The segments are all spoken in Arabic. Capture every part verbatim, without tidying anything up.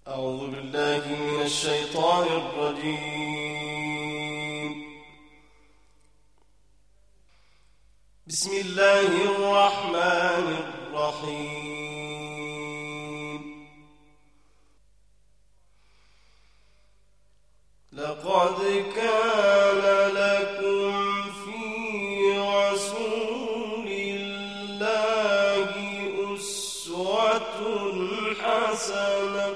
أعوذ بالله من الشيطان الرجيم. بسم الله الرحمن الرحيم. لقد كان لكم في رسول الله أسوة حسنة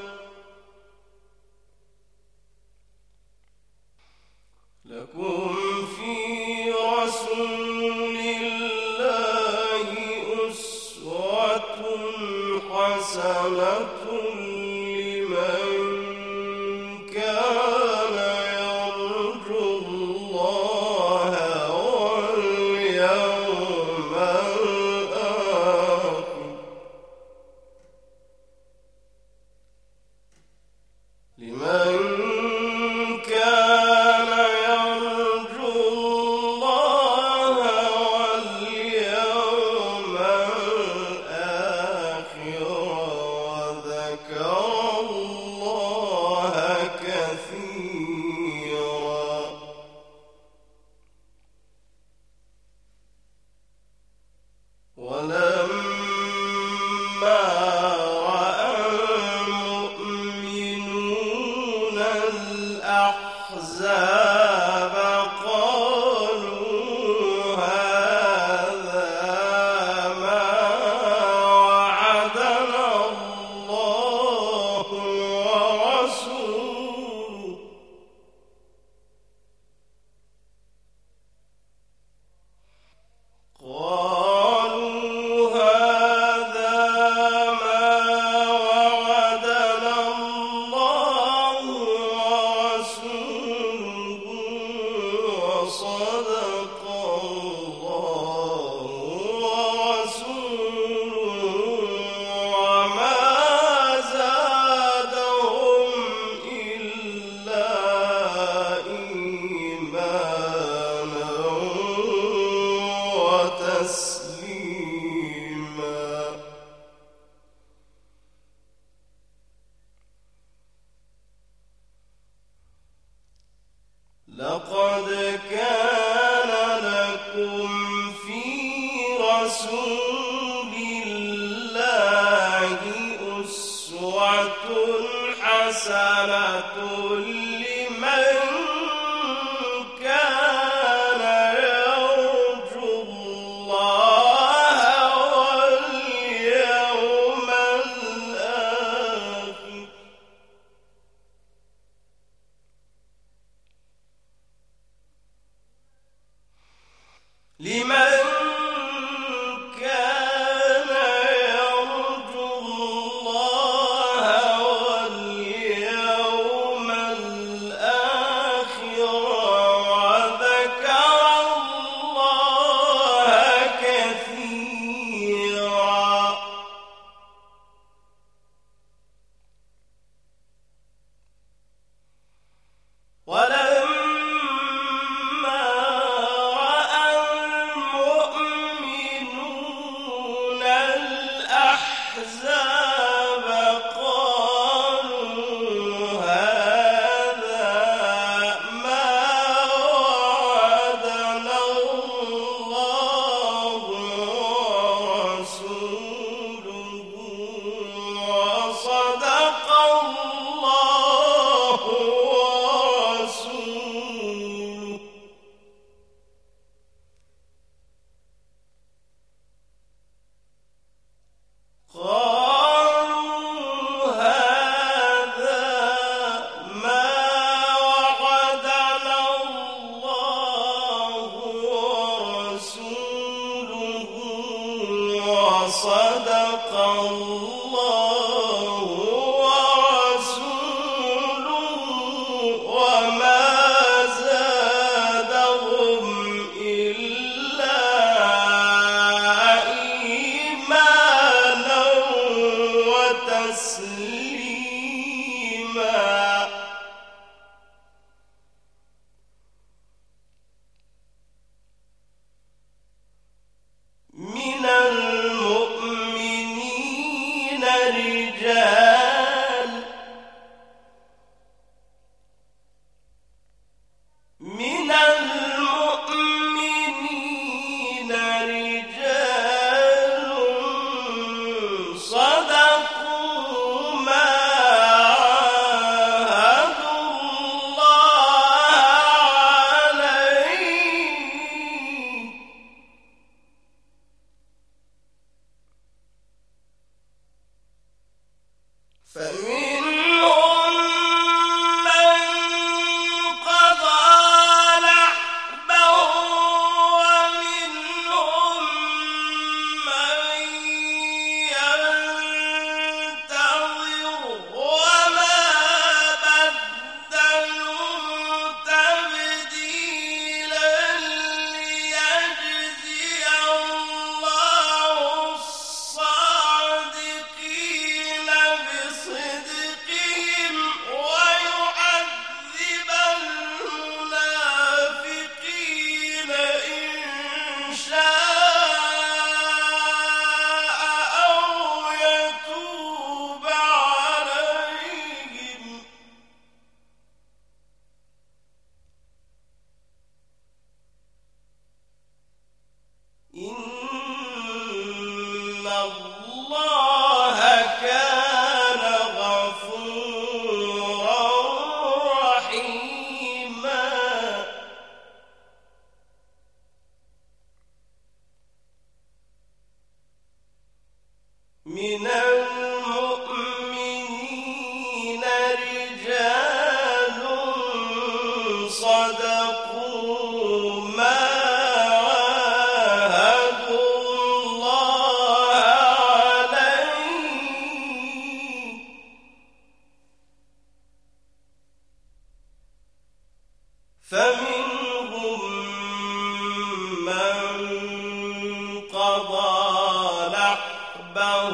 لكم في رسول الله أسوة حسنة لمن كان يرجو الله واليوم الآخر لمن كان يرجو الله واليوم الآخر وذكر الله كثيرا. ولما رأى المؤمنون الأحزاب قالوا هذا ما وعدنا الله ورسوله قالوا هذا ما وعدنا الله ورسوله وصدق الله ورسوله وما زادهم إلا إيمانا وتسليما. لقد كان لكم في رسول الله أسوة حسنة لمن كان يرجو الله واليوم الآخر لمن كان يرجو الله واليوم الآخر وذكر الله كثيرا. ولما رأى المؤمنون الأحزاب قالوا هذا ما وعدنا الله ورسوله وصدق الله ورسوله قالوا هذا ما وعدنا الله ورسوله وصدق الله ورسوله وما زادهم إلا إيمانا وتسليما. من المؤمنين رجال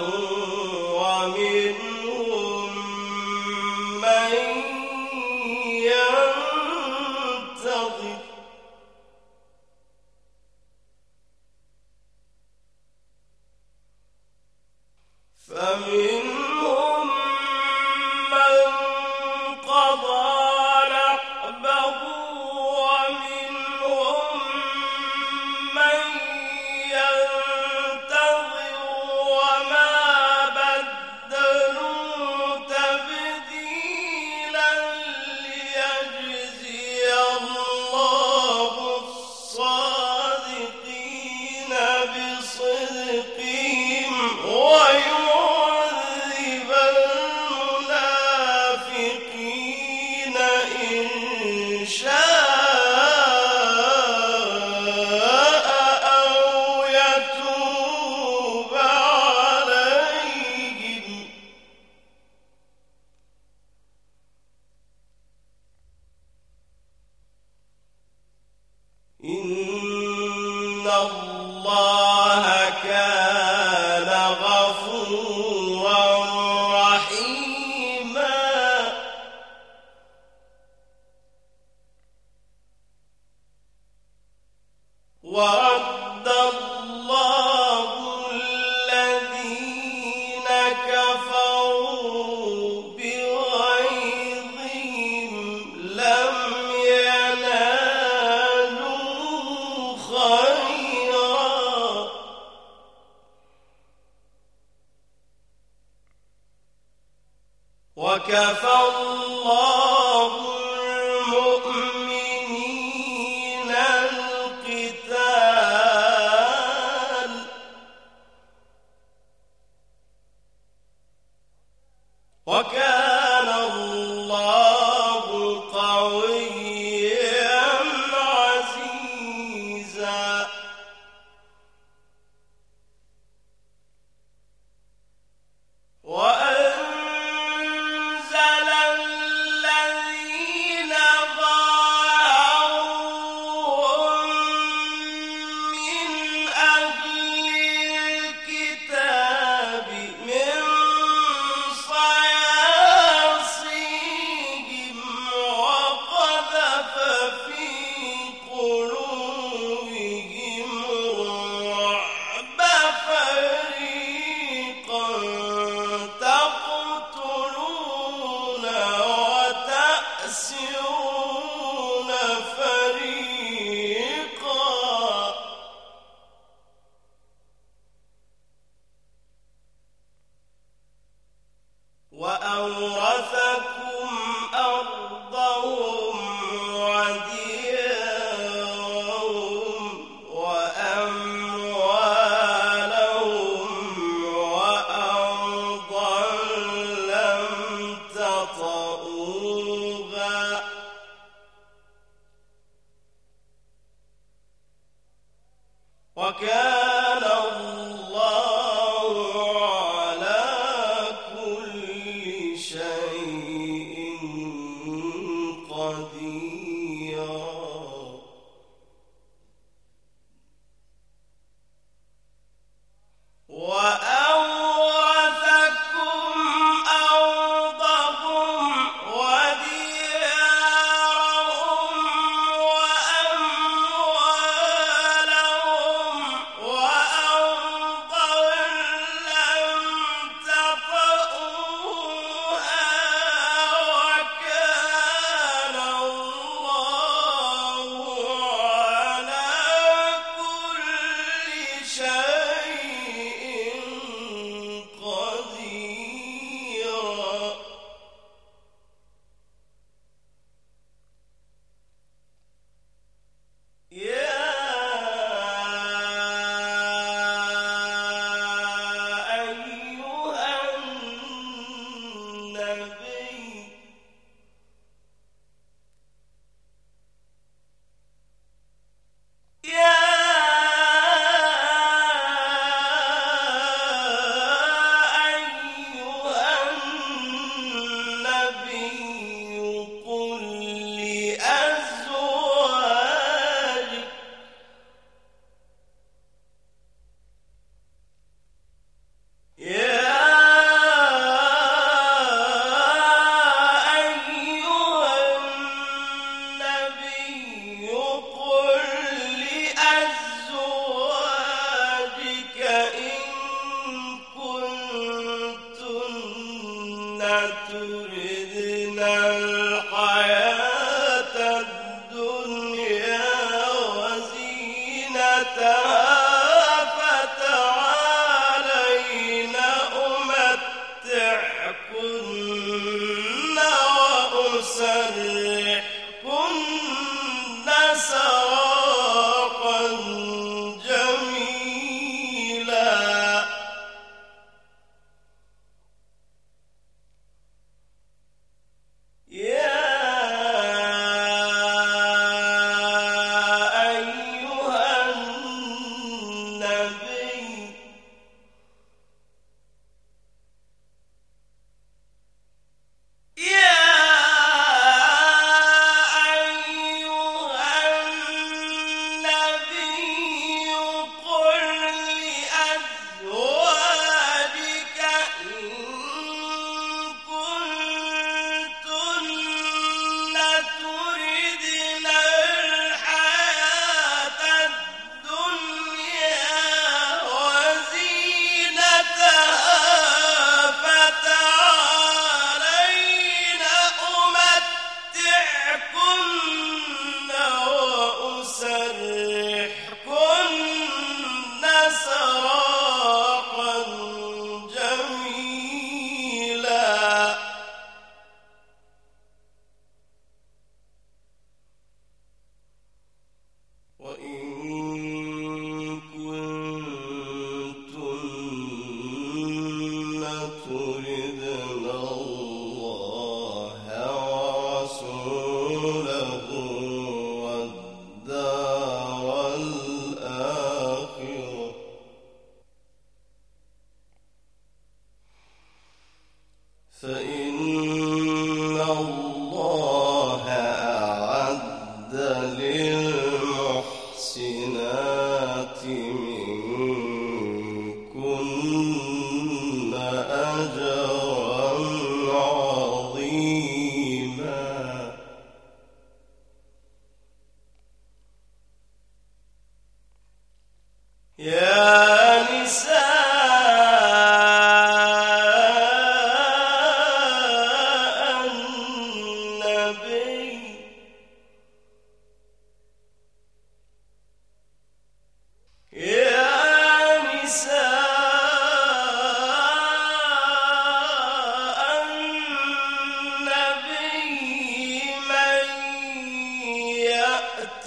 ومنهم من ينتظر فمنهم من قضى نحبه ومنهم من ينتظر وما بدلوا تبديلا ليجزي الله الصادقين بصدقهم ويعذب المنافقين إن شاء أو يتوب عليهم إن الله كان غفورا رحيما ورد الله الذين كفروا بغيظهم لم ينالوا خيرا وكفى الله المؤمنين القتال وكان الله قويا عزيزا وأنزل الذين ظاهروهم من أهل الكتاب من صياصيهم وقذف في قلوبهم الرعب فريقا تقتلون وتأسرون فريقا وأورثكم أرضهم وديارهم وأموالهم وأرضا لم تطئوها وكان الله على كل شيء تردن الحياة الدنيا وزينتها فتعالين أمتعكن وأسرحكن سراحا جميلا. يا أيها النبي يا أيها النبي قل لأزواجك إن كنتن تردن الحياة الدنيا وزينتها فتعالين أمتعكن وأسرحكن سراحا جميلا. وإن كنتن تردن الله ورسوله والدار الآخرة فإن الله أعد للمحسنات منكن أجرا عظيما. يا نساء النبي يا نساء النبي من يأت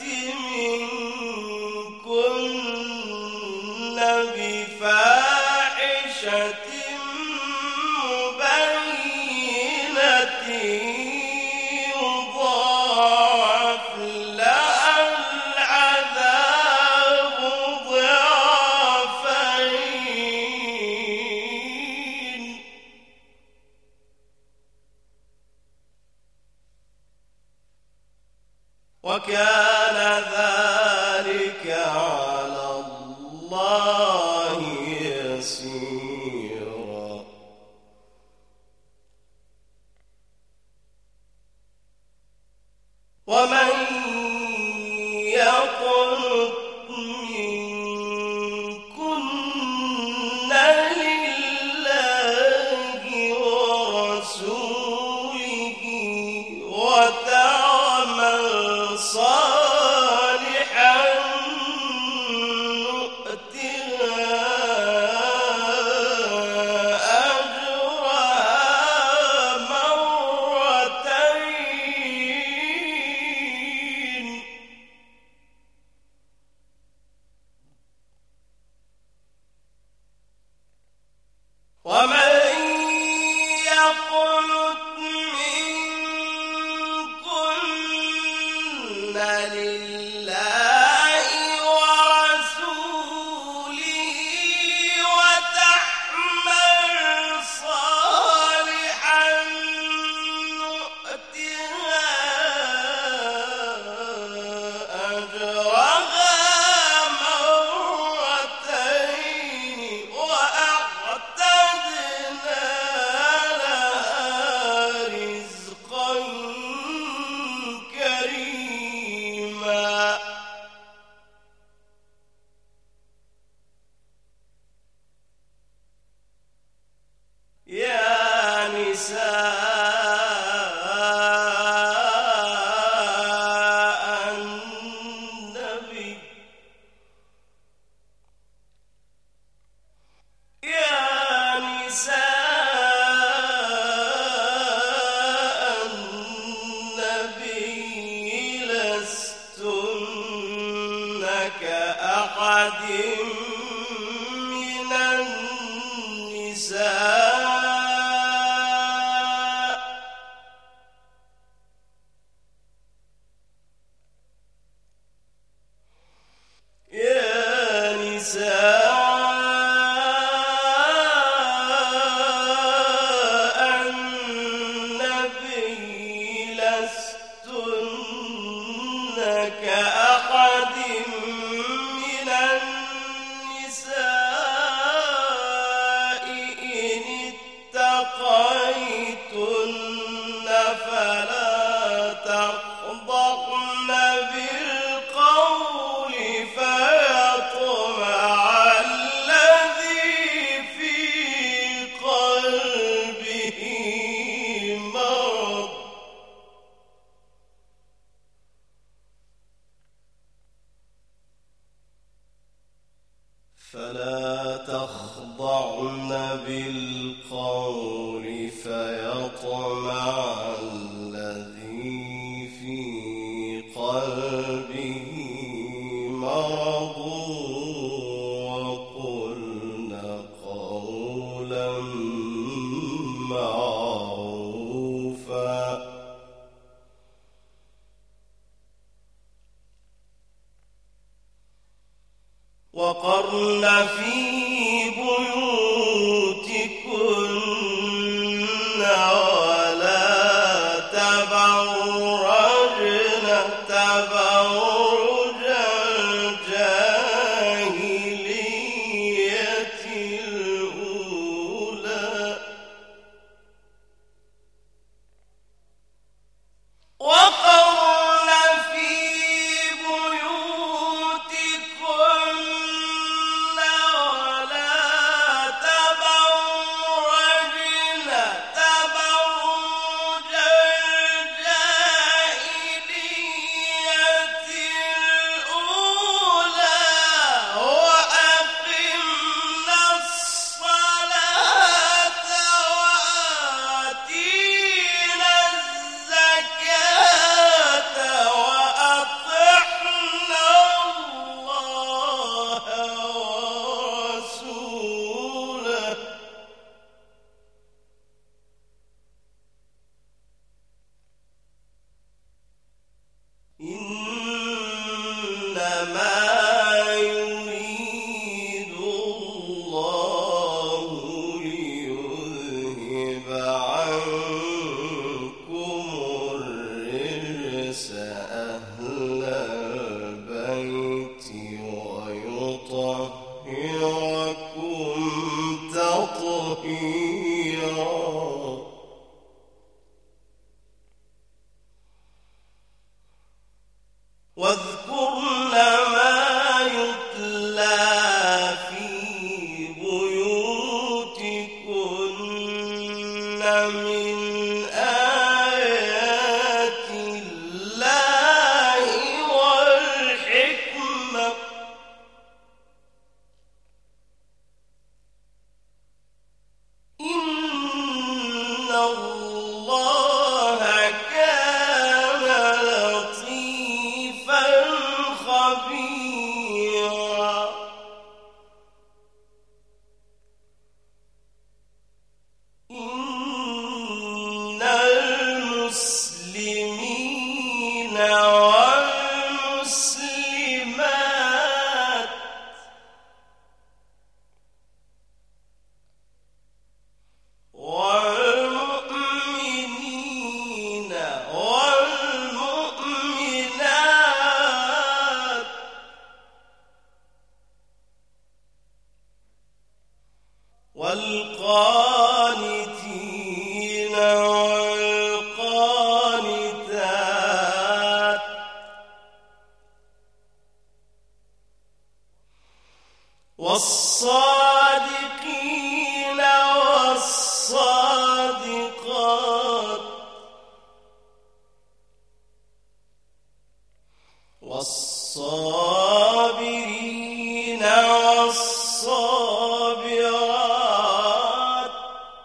منكن بفاحشة مبينة يضاعف لها العذاب ضعفين وكان ذلك على الله يسيرا. ومن يقنط منكن لله ورسوله وتعمل صالحا نؤتها أجرها مرتين ومن يقنط منكن لله ورسوله وتعمل صالحا نؤتها أجرها مرتين وأعتدنا لها النبي يا نساء النبي لستن كأحد من النساء كأحد من النساء إن اتقيتن فلا تخضعن بالقول فيطمع الذي في قلبه مرض فلا تخضعن بالقول فيطمع الذي في قلبه مرض وقلن قولا معروفا وقرن في بيوتكن ولا تبرجن تبرج الجاهلية الأولى وقرن في بيوتكن إنما يريد الله ليذهب عنكم الرجس أهل البيت ويطهركم تطهيرا واذكرن ما يتلى في بيوتكن من آيات الله والحكمة إن الله كان لطيفا خبيرا إن المسلمين والمسلمات والمؤمنين والمؤمنات والقانتين والصابرين والصابرات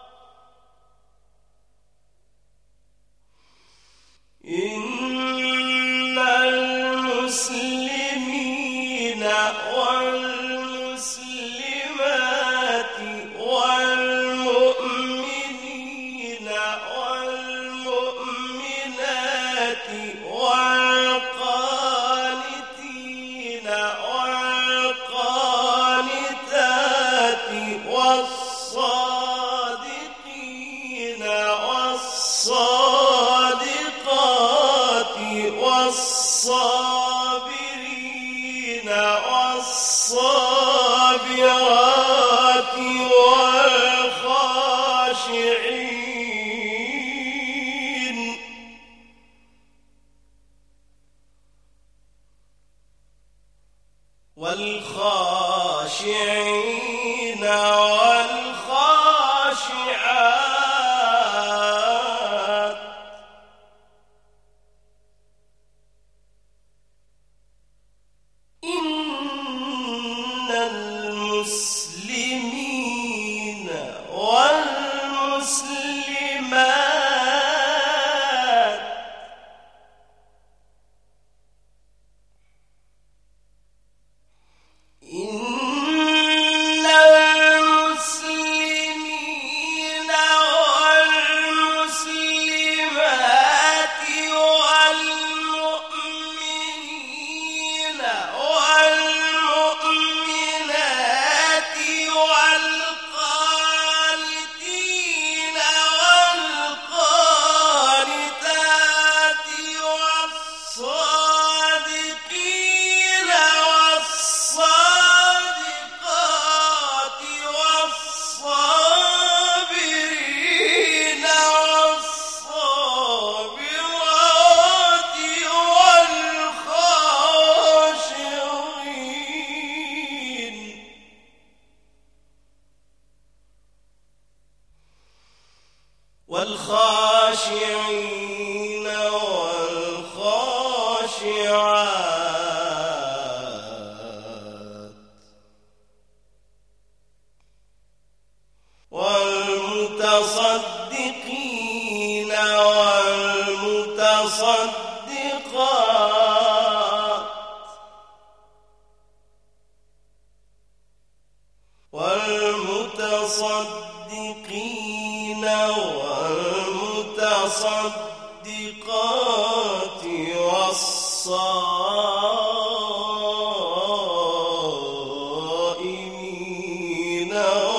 إن المسلمين والمسلمات والمؤمنين والمؤمنات والقانتين والقانتات والصادقين والصادقات والصابرين والصابرات والخاشعين والخاشعين والخاشعات إن المسلمين والمسلمات إن المسلمين والمسلمات والمؤمنين والمؤمنات والقانتين والقانتات والصادقين والصادقات والصابرين والصابرات والخاشعين والخاشعين والخاشعات والمتصدقين والمتصدقات والمتصدقين والمتصدقات والصائمين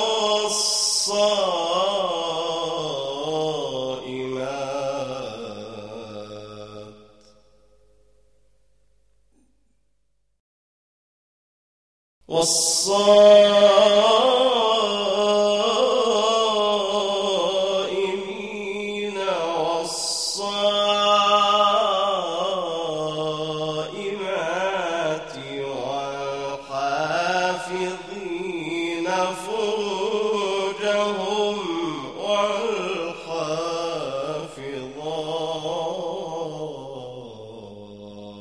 والصائمات والصائمين والصائمات والحافظين فروجهم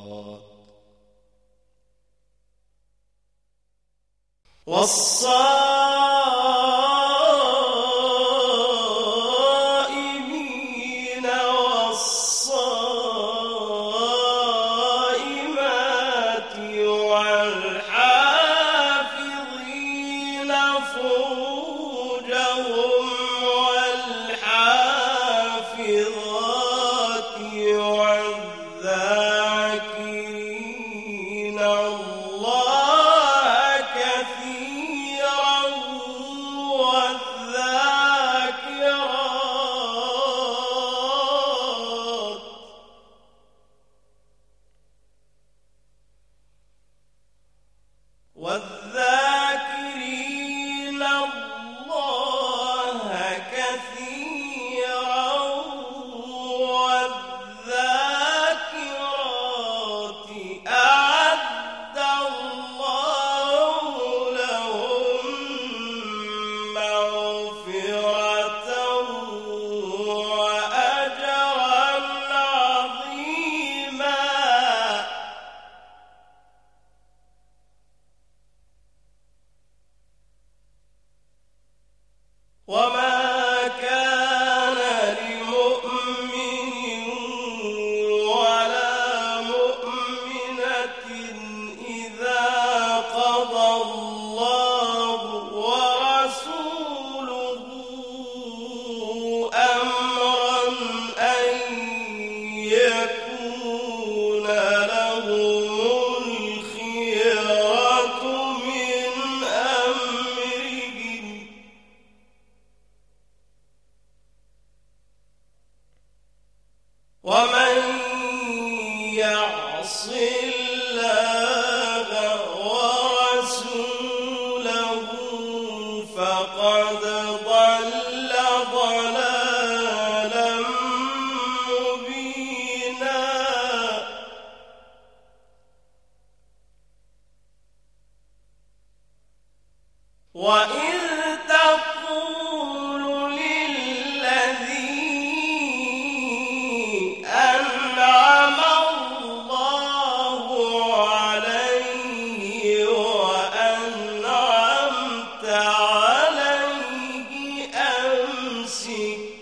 والحافظات والصائمين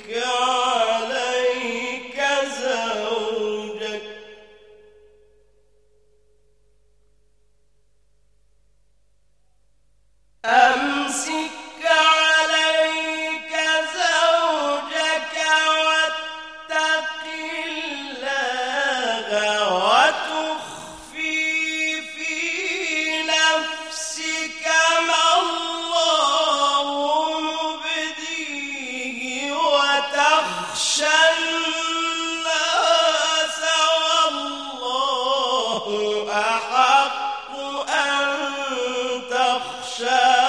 عليك زوجك أمسك عليك زوجك واتق الله وتخفي في نفسك ما الله مبديه وتخشى الناس والله أحق أن تخشاه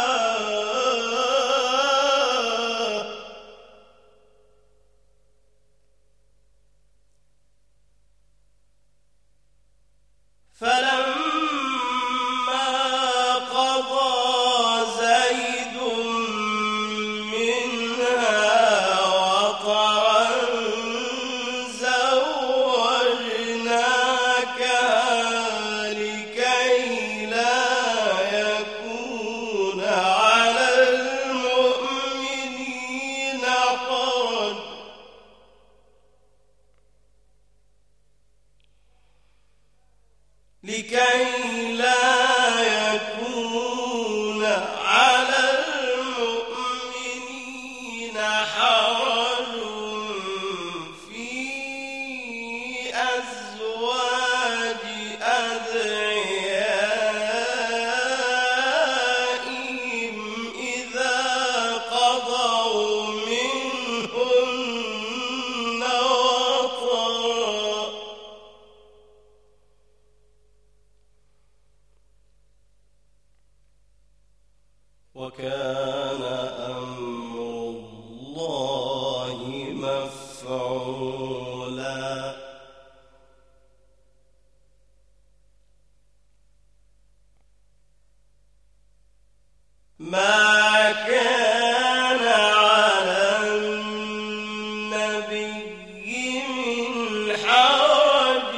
فلما قضى زيد منها وطرا زوجناكها لكي لا يكون على المؤمنين حرج لكي لا يكون على المؤمنين حرج في أزواج أدعيائهم إذا قضوا منهن وطرا وكان أمر الله مفعولا ما كان على النبي من حرج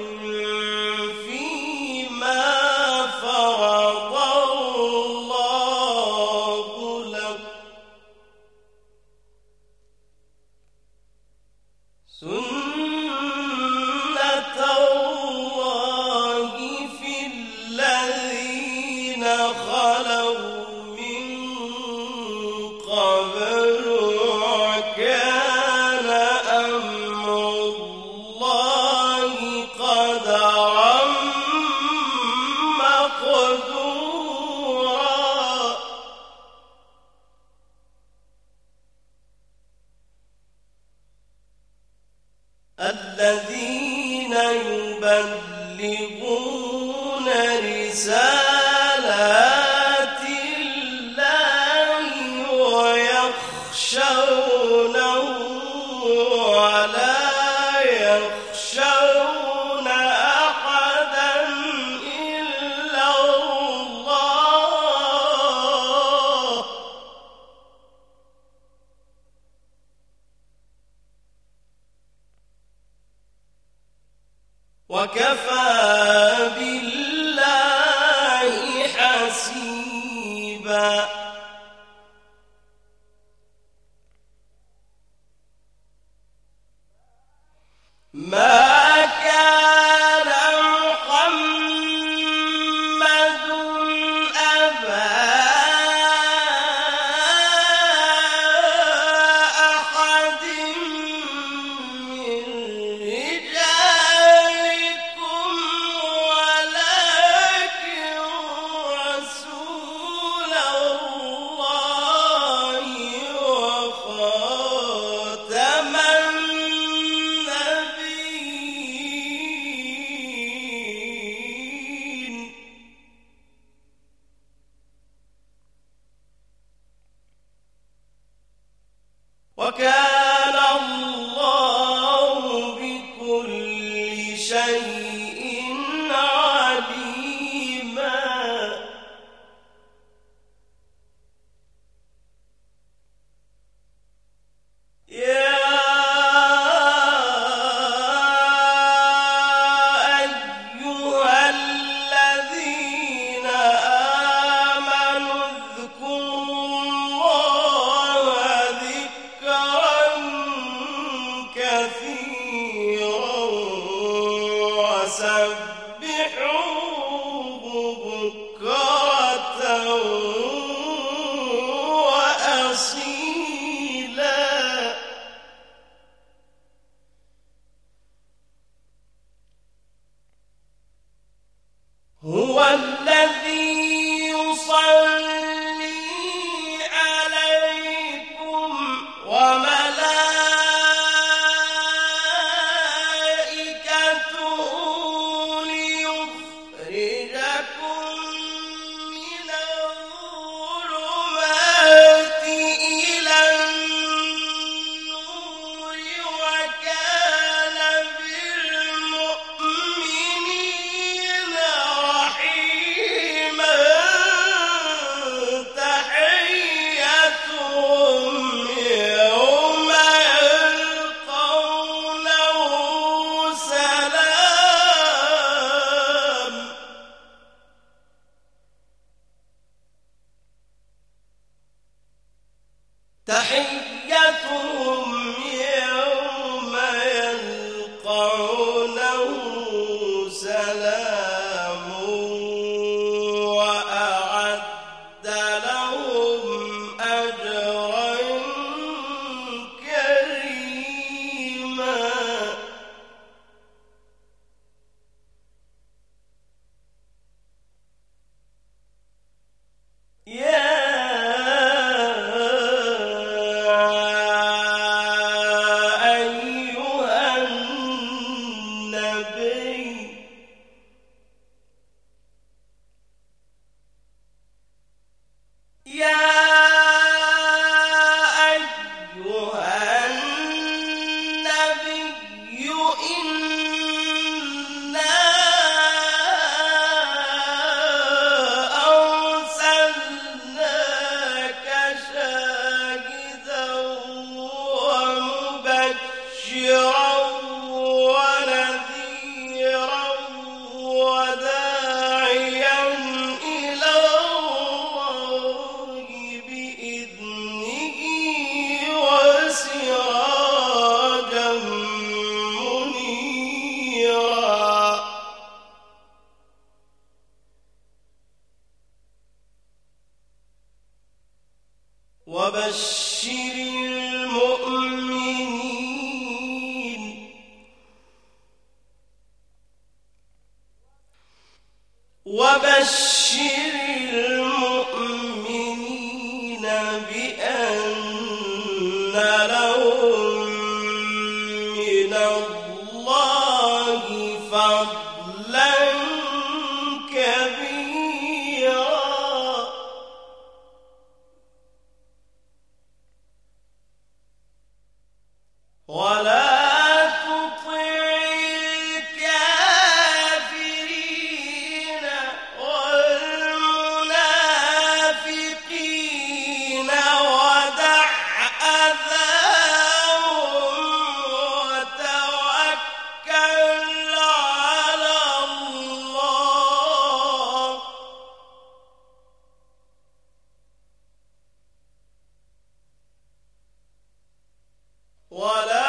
فيما فرض الله له سنة الله في الذين خلوا من قبل وكان أمر الله قدرا مقدورا الذين يبلغون رسالات الله ويخشونه ولا يخشون أحدا إلا الله وكفى بالله حسيبا ما كان محمد أبا أحد من رجالكم ولكن رسول الله وخاتم النبيين وبشر المؤمنين وبشر المؤمنين بأن لهم من الله فضلا كبيرا ولا تطع الكافرين والمنافقين ودع أذاهم وتوكل على الله ولا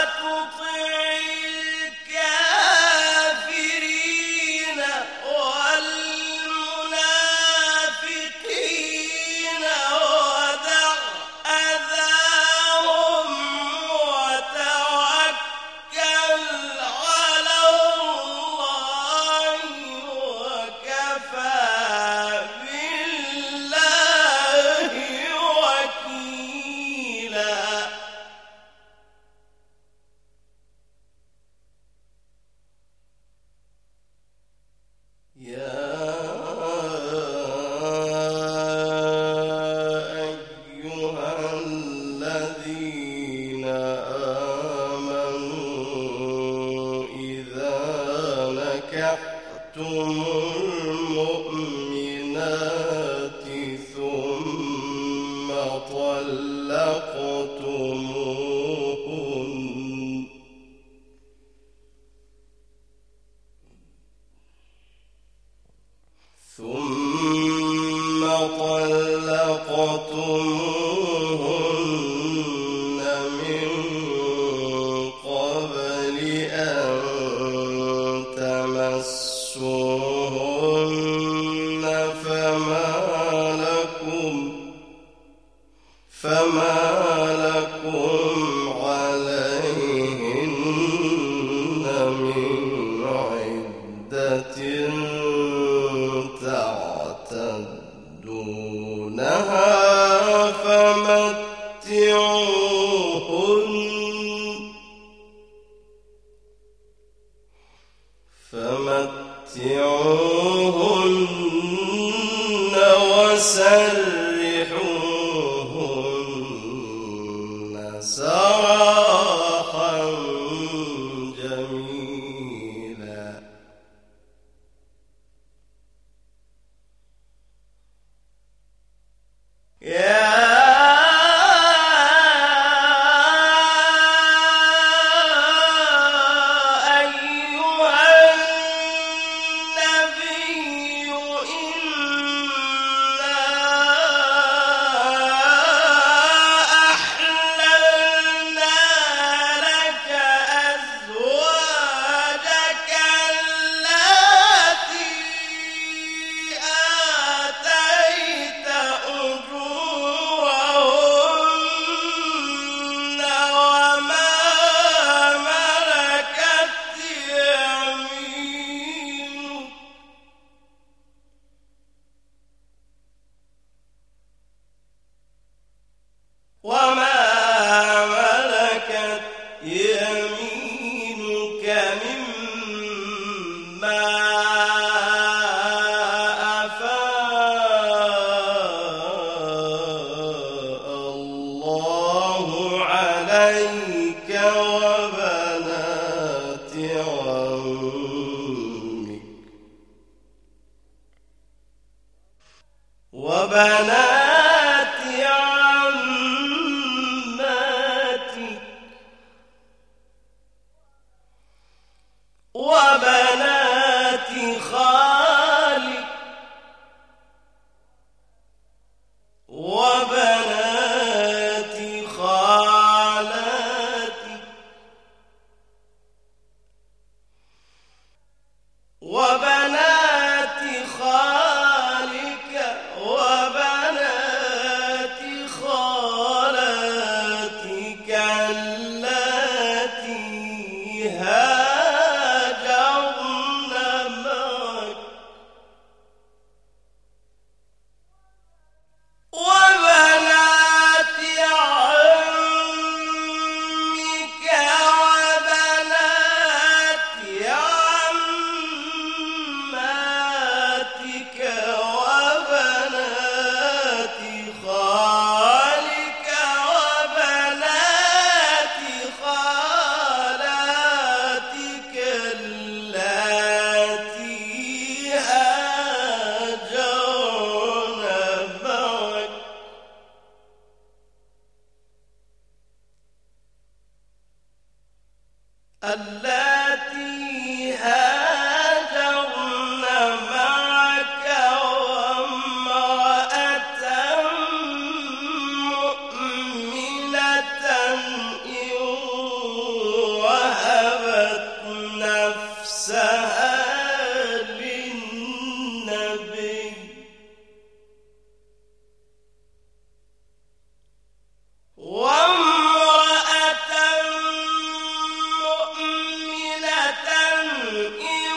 المؤمنات ثم طلقتموهن ثم طلقتموهن من قبل أن تمسوهن فما لكم فما لكم عليهن من عدة تعتدونها فمتعوهن فمتعوهن وسرحوهن سراحا جميلا يا عليك وبنات وبنات عماتك وبنات خالك وبنات خالاتك وبنات خالك وبنات خالاتك اللاتي هاجرن معك وبنات عمك وبنات عماتك وبنات خالك وبنات خالاتك اللاتي هاجرن معك اللاتي هاجرن معك وامرأة مؤمنة إن وهبت نفسها للنبي وامرأة مؤمنة إن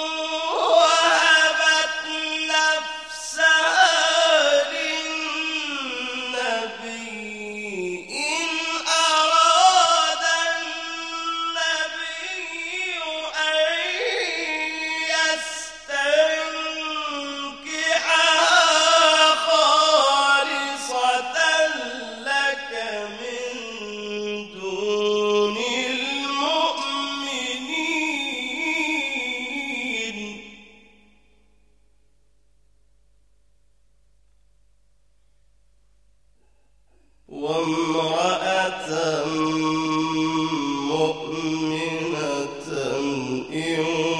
وهبت نفسها للنبي إن أراد النبي أن يستنكحها خالصة لك من دون المؤمنين وامرأة مؤمنة إن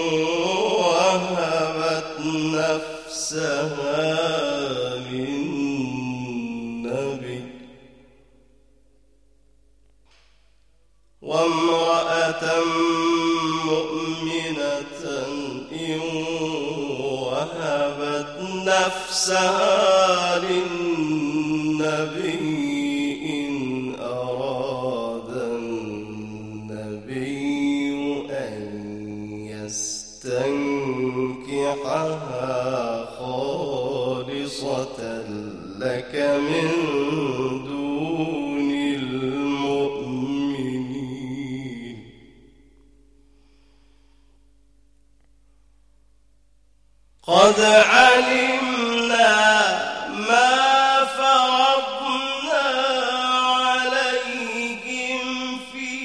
وهبت نفسها للنبي وامرأة مؤمنة إن وهبت نفسها للنبي إن أراد النبي أن يستنكحها خالصة لك من دون المؤمنين قد علمنا ما فرضنا عليهم في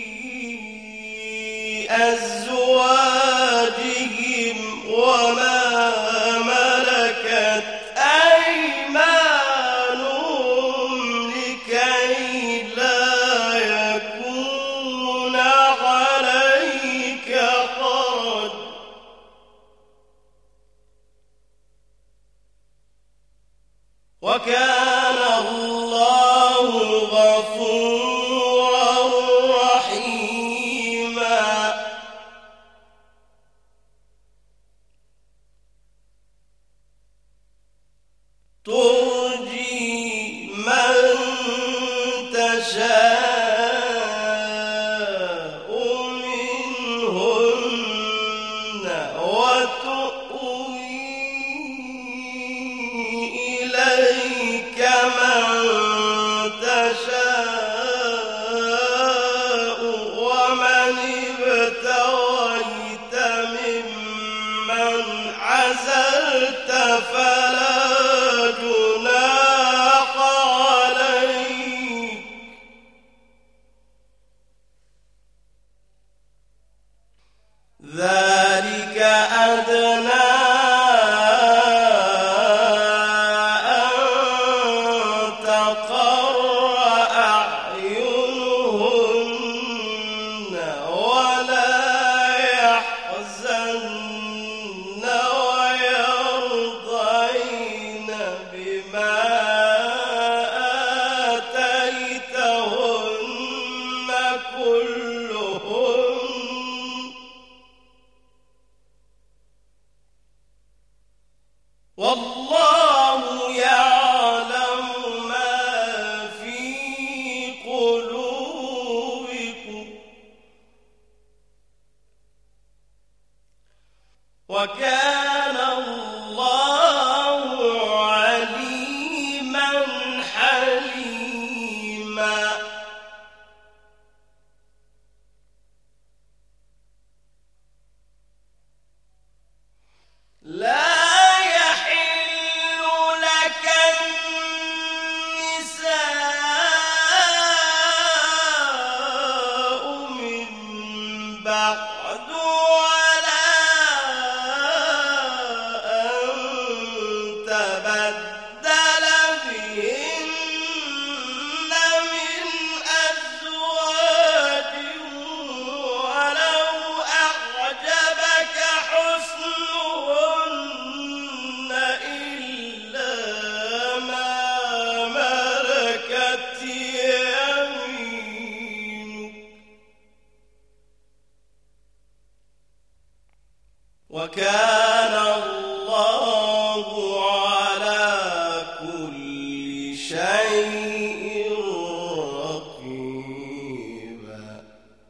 أزواجهم وما ملكت أيمانهم لكي لا يكون عليك حرج وكان الله غفورا رحيما كلهن والله يعلم ما في قلوبكم وكان الله عليما حليما لا وكان الله على كل شيء رقيبا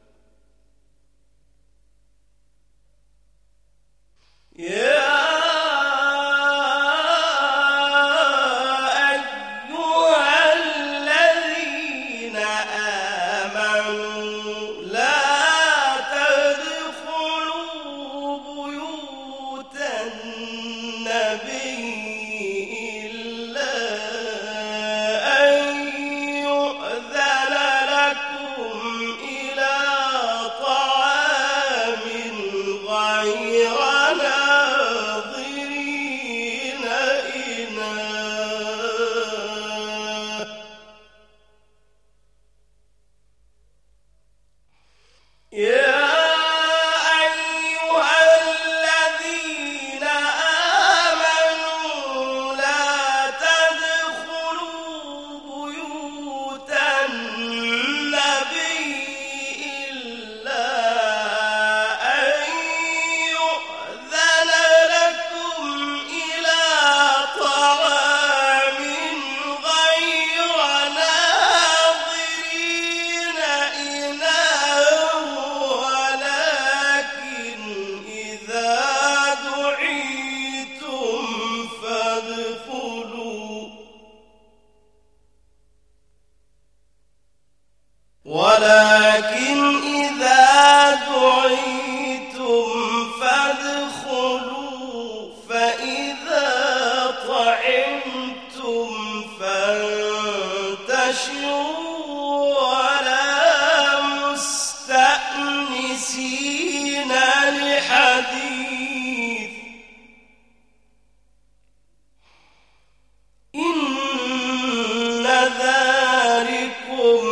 يا أيها الذين آمنوا لا ولكن إذا دعيتم فادخلوا فإذا طعمتم فانتشروا ولا مستأنسين لحديث إن ذلكم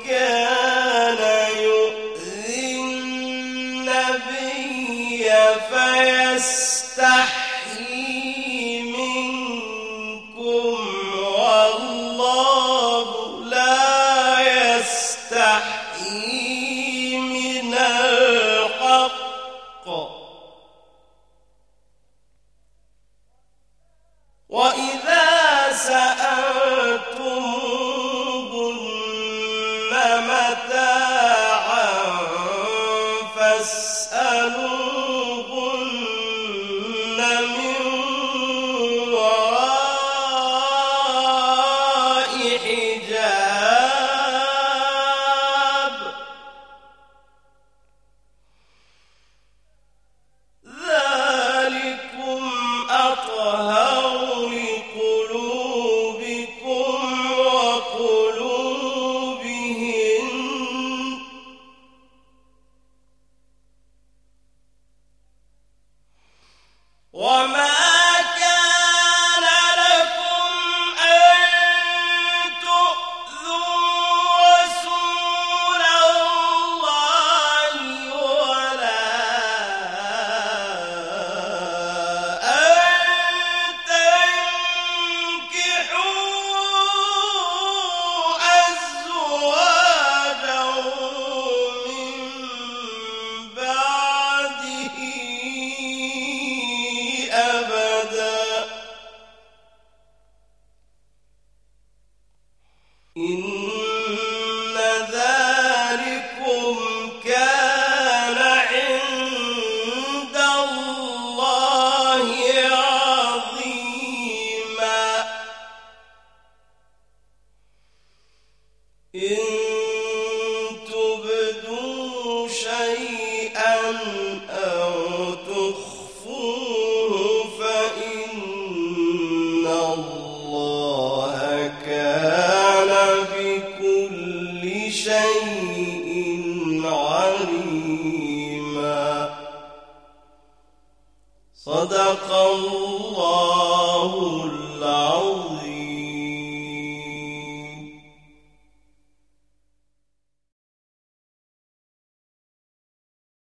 فيستحيي منكم والله لا يستحيي من الحق وإذا سألتموهن متاعا فاسألوا صدق الله